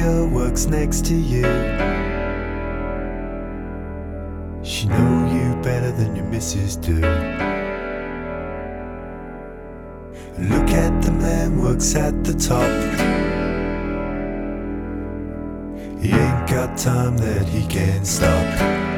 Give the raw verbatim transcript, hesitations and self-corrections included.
girl works next to you. She know you better than your missus do. Look at the man works at the top. He ain't got time that he can't stop.